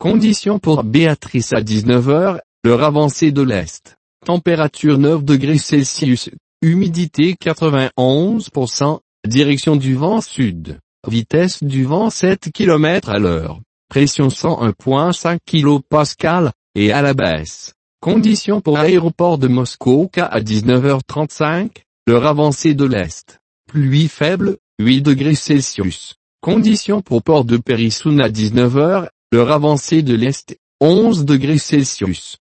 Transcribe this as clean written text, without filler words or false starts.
Conditions pour Béatrice à 19h, l'heure avancée de l'Est. Température 9 degrés Celsius, humidité 91%, direction du vent sud, vitesse du vent 7 km à l'heure, pression 101,5 kPa, et à la baisse. Conditions pour aéroport de Moscou-K à 19h35, l'heure avancée de l'Est. Pluie faible, 8 degrés Celsius. Conditions pour port de Périssoun à 19h, l'heure avancée de l'Est, 11 degrés Celsius.